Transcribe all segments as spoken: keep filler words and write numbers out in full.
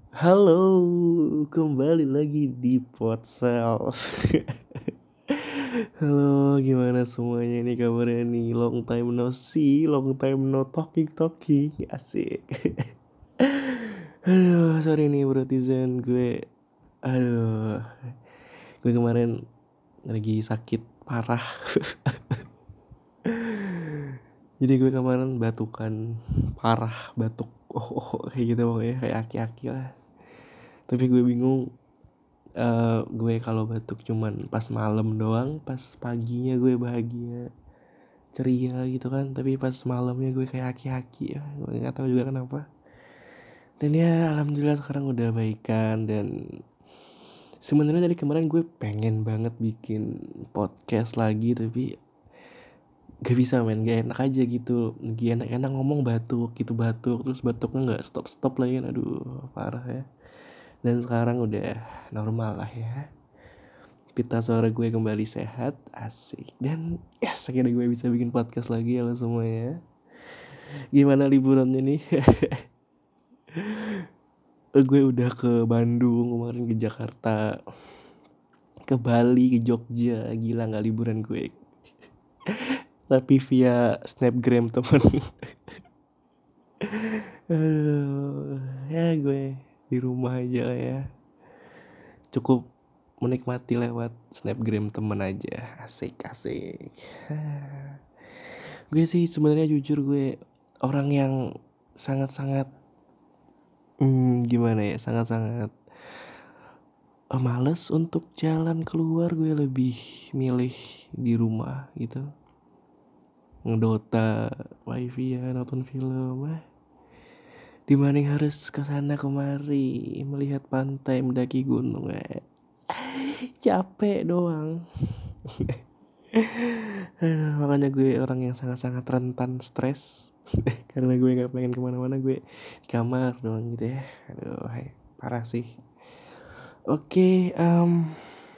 Halo, kembali lagi di Podsel. Halo, gimana semuanya nih kabarnya nih? Long time no see, long time no talking talking, asik. Aduh, sorry nih Brotizen, gue, aduh, gue kemarin lagi sakit parah. Jadi gue kemarin batukan parah, batuk, oh, oh kayak gitu pokoknya kayak aki-aki lah. Tapi gue bingung. Eh, gue kalau batuk cuman pas malam doang, pas paginya gue bahagia, ceria gitu kan. Tapi pas malamnya gue kayak aki-aki ya, gue nggak tahu juga kenapa. Dan ya alhamdulillah sekarang udah baikan. Dan sebenarnya dari kemarin gue pengen banget bikin podcast lagi, tapi gak bisa men, gak enak aja gitu. Lagi enak-enak ngomong batuk gitu, batuk terus batuknya nggak stop stop lagi kan. Aduh parah ya. Dan sekarang udah normal lah ya, pita suara gue kembali sehat, asik. Dan yes, akhirnya gue bisa bikin podcast lagi. Halo semuanya, gimana liburannya nih? Gue udah ke Bandung kemarin, ke Jakarta, ke Bali, ke Jogja. Gila gak liburan gue, tapi via snapgram temen. Aduh, ya gue di rumah aja lah ya, cukup menikmati lewat snapgram temen aja, asik asik. Gue sih sebenarnya jujur, gue orang yang sangat-sangat hmm, gimana ya, sangat-sangat eh, males untuk jalan keluar. Gue lebih milih di rumah gitu, ngedota, wifi ya, nonton film eh. Dibanding harus kesana kemari melihat pantai, mendaki gunung eh. Capek doang. Aduh, makanya gue orang yang sangat-sangat rentan stres. Karena gue nggak pengen kemana-mana, gue di kamar doang gitu ya. Aduh, hai, parah sih. Oke, um,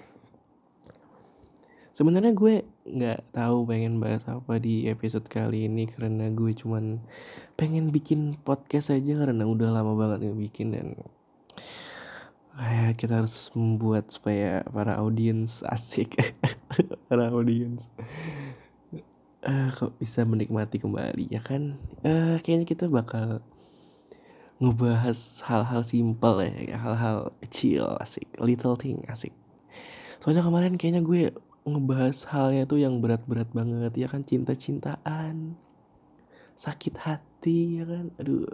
sebenarnya gue nggak tahu pengen bahas apa di episode kali ini, karena gue cuman pengen bikin podcast aja karena udah lama banget nggak bikin. Dan kayak kita harus membuat supaya para audiens asik, para audiens eh kok bisa menikmati kembali ya kan. Eh kayaknya kita bakal ngebahas hal-hal simpel ya, hal-hal kecil asik, little thing asik. Soalnya kemarin kayaknya gue ngebahas halnya tuh yang berat-berat banget ya kan, cinta-cintaan, sakit hati ya kan. Aduh,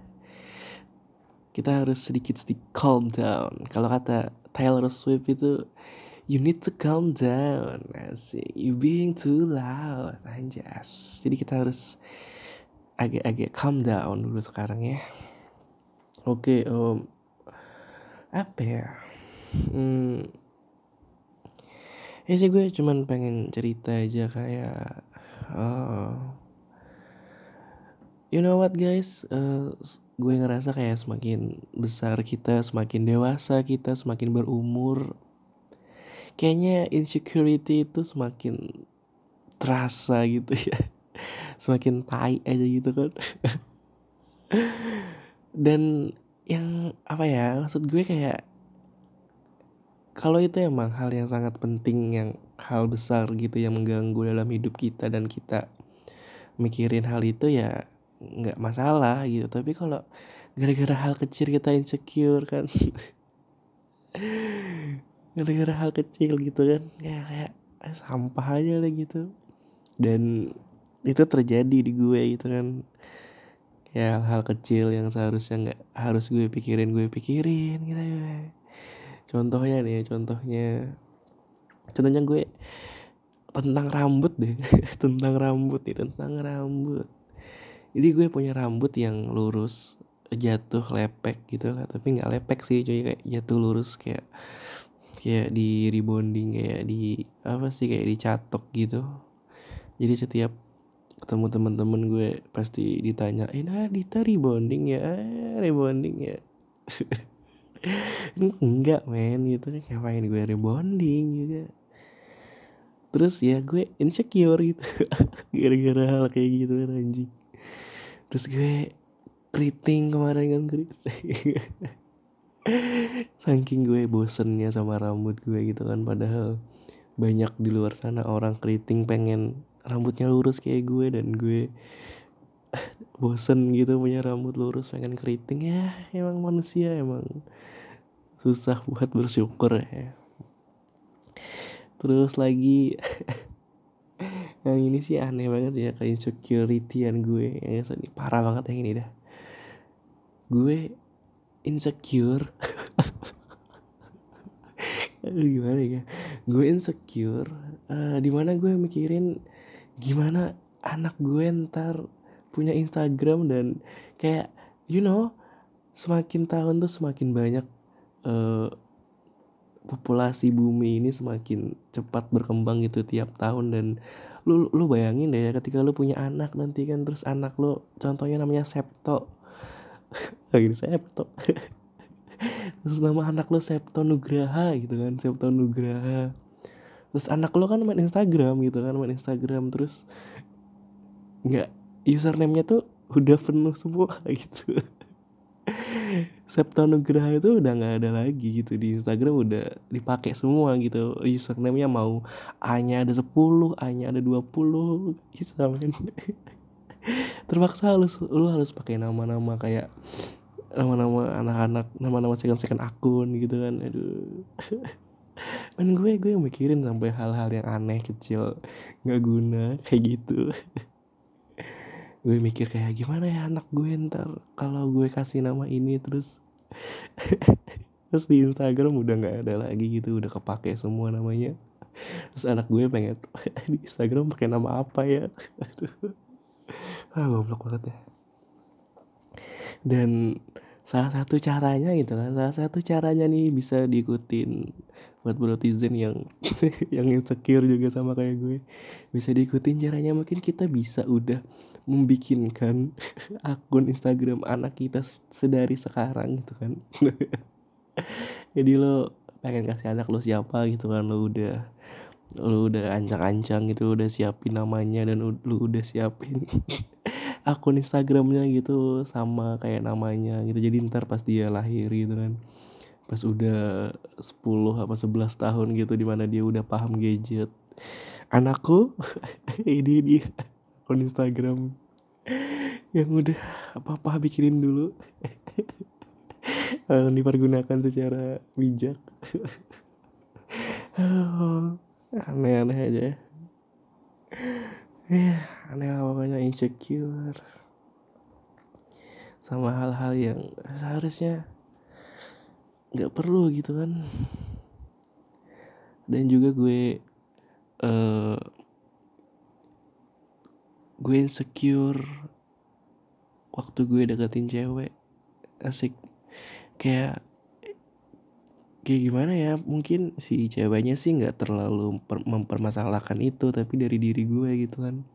kita harus sedikit-sedikit calm down. Kalau kata Taylor Swift itu, you need to calm down. Asik, you being too loud, anjas. Jadi kita harus agak-agak calm down dulu sekarang ya. Oke, um, apa ya? Hmm, ya sih gue cuman pengen cerita aja kayak, oh, you know what guys, uh, gue ngerasa kayak semakin besar kita, semakin dewasa kita, semakin berumur, kayaknya insecurity itu semakin terasa gitu ya. Semakin tai aja gitu kan. Dan yang apa ya, maksud gue kayak, kalau itu emang hal yang sangat penting, yang hal besar gitu yang mengganggu dalam hidup kita, dan kita mikirin hal itu ya nggak masalah gitu. Tapi kalau gara-gara hal kecil kita insecure kan, gara-gara hal kecil gitu kan, ya kayak eh, sampah aja lah gitu. Dan itu terjadi di gue gitu kan, ya hal-hal kecil yang seharusnya nggak harus gue pikirin, gue pikirin gitu ya. Contohnya nih, contohnya contohnya gue tentang rambut deh. Tentang rambut nih, tentang rambut. Jadi gue punya rambut yang lurus, jatuh lepek gitu lah, tapi nggak lepek sih cuy, kayak jatuh lurus, kayak kayak di rebonding, kayak di apa sih, kayak dicatok gitu. Jadi setiap ketemu teman-teman gue pasti ditanyain, ah Dita rebonding ya, ah, rebonding ya. Enggak men, gitu kan, ngapain gue rebonding juga. Terus ya gue insecure gitu. Gara-gara hal kayak gitu kan, anjing. Terus gue keriting kemarin kan, keriting. Saking gue bosennya sama rambut gue gitu kan, padahal banyak di luar sana orang keriting pengen rambutnya lurus kayak gue, dan gue bosen gitu punya rambut lurus pengen keriting. Ya emang manusia emang susah buat bersyukur ya. Terus lagi yang ini sih aneh banget ya, kayak insecurity-an gue yang ini parah banget yang ini dah. Gue insecure. Aduh gimana ya, gue insecure uh, dimana gue mikirin gimana anak gue ntar punya Instagram, dan kayak you know semakin tahun tuh semakin banyak uh, populasi bumi ini semakin cepat berkembang gitu tiap tahun. Dan lu lu bayangin deh ya, ketika lu punya anak nanti kan, terus anak lu contohnya namanya Septo. Lagi Septo. Terus nama anak lu Septo Nugraha gitu kan, Septo Nugraha. Terus anak lu kan main Instagram gitu kan, main Instagram terus nggak, username-nya tuh udah penuh semua gitu. Septo Nugraha itu udah nggak ada lagi gitu di Instagram, udah dipakai semua gitu username-nya. Mau A-nya ada sepuluh, A-nya ada dua puluh, bisa men. Terpaksa lu lu harus pakai nama-nama kayak nama-nama anak-anak, nama-nama second-second akun gitu kan. Aduh. Men gue gue mikirin sampai hal-hal yang aneh kecil nggak guna kayak gitu. Gue mikir kayak gimana ya anak gue ntar kalau gue kasih nama ini, terus terus di Instagram udah nggak ada lagi gitu, udah kepake semua namanya. Terus anak gue pengen di Instagram pakai nama apa ya. Ah goblok banget ya. Dan salah satu caranya gitu kan, salah satu caranya nih bisa diikutin buat brotizen yang yang insecure juga sama kayak gue, bisa diikutin caranya. Mungkin kita bisa udah membikinkan akun Instagram anak kita sedari sekarang gitu kan. Jadi lo pengen kasih anak lo siapa gitu kan, lo udah lu udah ancang-ancang gitu, udah siapin namanya, dan lu udah siapin akun Instagramnya gitu sama kayak namanya gitu. Jadi ntar pas dia lahir gitu kan, pas udah sepuluh apa sebelas tahun gitu, dimana dia udah paham gadget, anakku ini dia akun Instagram yang udah apa-apa bikinin dulu. Dipergunakan secara bijak. Aneh-aneh aja ya. Ya aneh lah pokoknya, insecure sama hal-hal yang seharusnya nggak perlu gitu kan. Dan juga gue uh, gue insecure waktu gue deketin cewek. Asik, kayak kayak gimana ya, mungkin si ceweknya sih nggak terlalu per- mempermasalahkan itu, tapi dari diri gue gitu kan.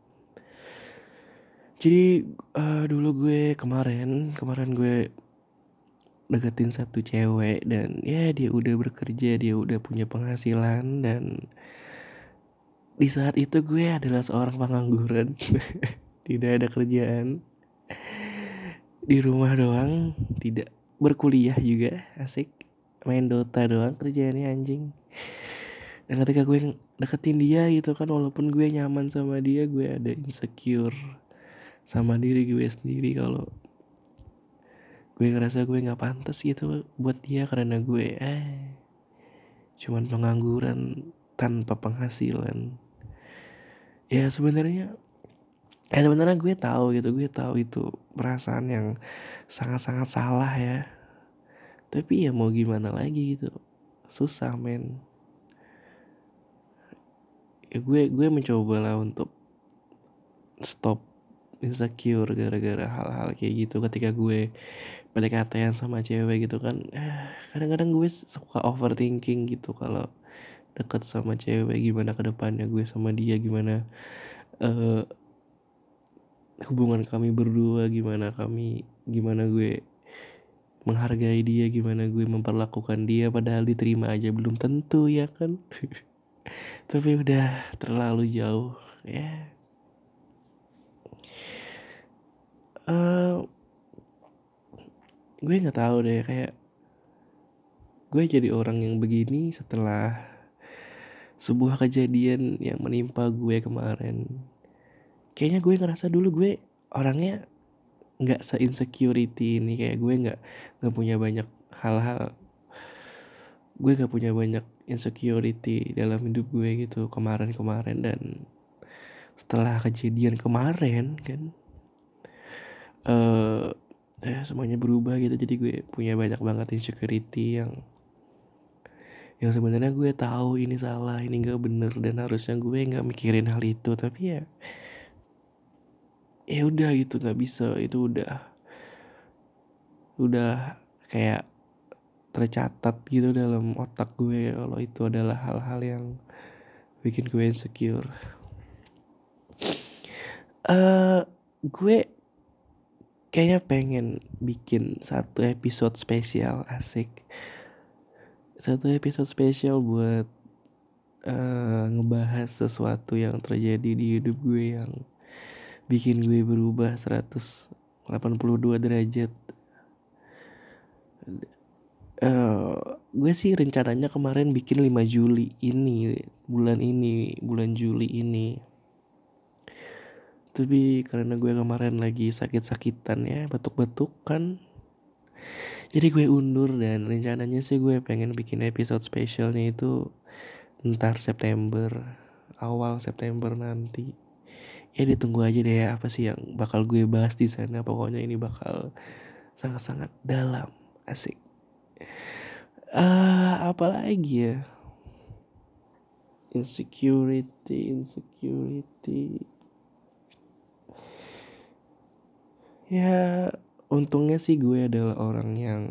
Jadi uh, dulu gue kemarin kemarin gue deketin satu cewek, dan ya dia udah bekerja, dia udah punya penghasilan, dan di saat itu gue adalah seorang pengangguran. Tidak ada kerjaan, di rumah doang, tidak berkuliah juga, asik main Dota doang kerjaannya anjing. Dan ketika gue deketin dia gitu kan, walaupun gue nyaman sama dia, gue ada insecure sama diri gue sendiri kalau gue ngerasa gue nggak pantas gitu buat dia, karena gue eh cuman pengangguran tanpa penghasilan. Ya sebenarnya ya sebenarnya gue tahu gitu, gue tahu itu perasaan yang sangat-sangat salah ya. Tapi ya mau gimana lagi gitu, susah men. Ya gue gue mencoba lah untuk stop insecure gara-gara hal-hal kayak gitu. Ketika gue P D K T-an sama cewek gitu kan, eh, kadang-kadang gue suka overthinking gitu kalau deket sama cewek, gimana ke depannya gue sama dia, gimana uh, hubungan kami berdua, gimana kami gimana gue menghargai dia, gimana gue memperlakukan dia, padahal diterima aja belum tentu ya kan. Tapi udah terlalu jauh ya. uh, gue nggak tahu deh, kayak gue jadi orang yang begini setelah sebuah kejadian yang menimpa gue kemarin. Kayaknya gue ngerasa dulu gue orangnya nggak se-insecurity ini, kayak gue nggak nggak punya banyak hal-hal, gue nggak punya banyak insecurity dalam hidup gue gitu kemarin-kemarin. Dan setelah kejadian kemarin kan, eh eh semuanya berubah gitu. Jadi gue punya banyak banget insecurity yang yang sebenarnya gue tahu ini salah, ini nggak bener, dan harusnya gue nggak mikirin hal itu. Tapi ya ya udah gitu, nggak bisa. Itu udah udah kayak tercatat gitu dalam otak gue kalau itu adalah hal-hal yang bikin gue insecure. Eh gue kayaknya pengen bikin satu episode spesial, asik. Satu episode spesial buat uh, ngebahas sesuatu yang terjadi di hidup gue yang bikin gue berubah seratus delapan puluh dua derajat. Uh, gue sih rencananya kemarin bikin lima Juli ini, bulan ini, bulan Juli ini. Tapi karena gue kemarin lagi sakit-sakitan ya, batuk-batuk kan, jadi gue undur. Dan rencananya sih gue pengen bikin episode spesialnya itu ntar September, awal September nanti. Ya ditunggu aja deh ya, apa sih yang bakal gue bahas di sana. Pokoknya ini bakal sangat-sangat dalam, asik. Ah, uh, apa lagi ya? Insecurity, insecurity. Ya, untungnya sih gue adalah orang yang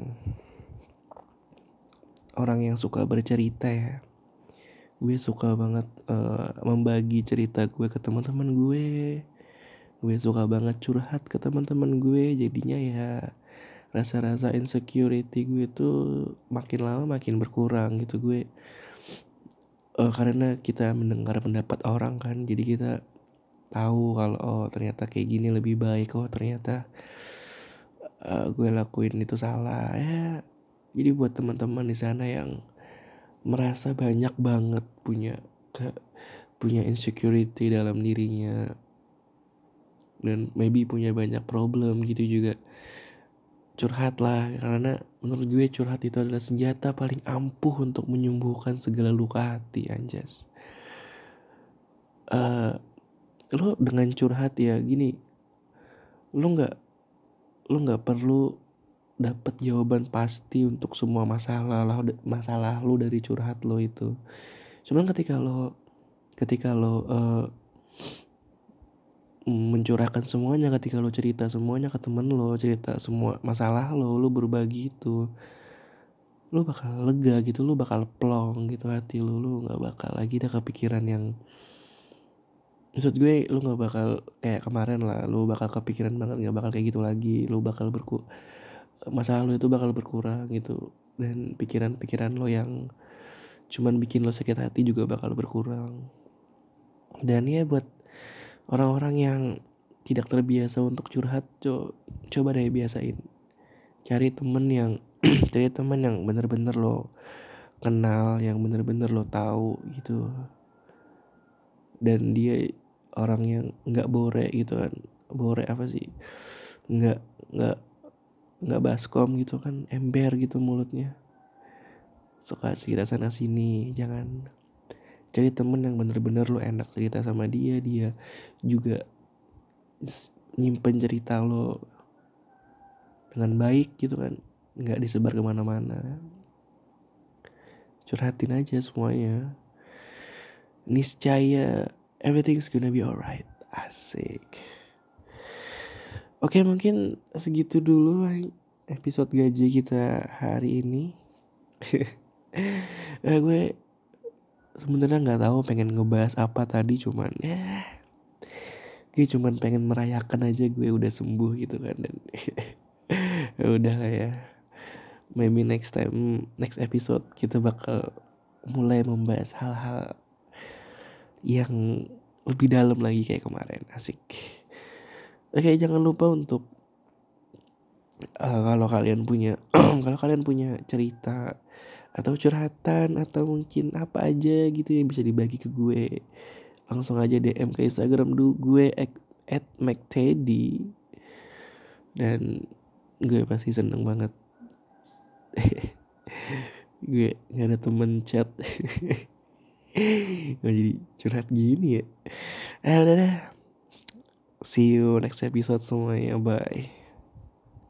orang yang suka bercerita ya. Gue suka banget uh, membagi cerita gue ke teman-teman gue. Gue suka banget curhat ke teman-teman gue. Jadinya ya rasa-rasa insecurity gue tuh makin lama makin berkurang gitu. Gue uh, karena kita mendengar pendapat orang kan, jadi kita tahu kalau oh ternyata kayak gini lebih baik, oh ternyata uh, gue lakuin itu salah ya. Jadi buat teman-teman di sana yang merasa banyak banget punya ke, punya insecurity dalam dirinya dan maybe punya banyak problem gitu juga, curhat lah. Karena menurut gue curhat itu adalah senjata paling ampuh untuk menyembuhkan segala luka hati, anjas. Uh, lo dengan curhat ya gini, lo nggak lo nggak perlu dapat jawaban pasti untuk semua masalah lah, masalah lo dari curhat lo itu. Cuman ketika lo ketika lo uh, mencurahkan semuanya, ketika lo cerita semuanya ke temen lo, cerita semua masalah lo, lo berbagi itu, lo bakal lega gitu, lo bakal plong gitu hati lo. Lo nggak bakal lagi ada kepikiran yang, maksud gue lo nggak bakal kayak kemarin lah, lo bakal kepikiran banget, nggak bakal kayak gitu lagi. Lo bakal berku masalah lo itu bakal berkurang gitu, dan pikiran-pikiran lo yang cuman bikin lo sakit hati juga bakal berkurang. Dan ya buat orang-orang yang tidak terbiasa untuk curhat, co- coba deh biasain. Cari temen yang cari temen yang bener-bener lo kenal, yang bener-bener lo tahu gitu. Dan dia orang yang nggak bore gitu kan. Bore apa sih? Nggak nggak nggak baskom gitu kan, ember gitu mulutnya. Suka cerita sana sini. Jangan, cari temen yang bener-bener lo enak cerita sama dia. Dia juga nyimpen cerita lo dengan baik gitu kan, nggak disebar kemana-mana. Curhatin aja semuanya, niscaya everything's gonna be alright, asik. Oke, mungkin segitu dulu episode gaji kita hari ini. eh, gue sebenarnya nggak tahu pengen ngebahas apa tadi, cuman ya gue cuman pengen merayakan aja gue udah sembuh gitu kan. Dan ya udah lah ya, maybe next time, next episode kita bakal mulai membahas hal-hal yang lebih dalam lagi kayak kemarin, asik. Oke, jangan lupa untuk uh, kalau kalian punya kalau kalian punya cerita atau curhatan atau mungkin apa aja gitu yang bisa dibagi ke gue, langsung aja D M ke Instagram du gue at macteddy, dan gue pasti seneng banget. Gue gak ada temen chat. Gak jadi curhat gini ya. Eh udah deh, see you next episode semuanya, bye.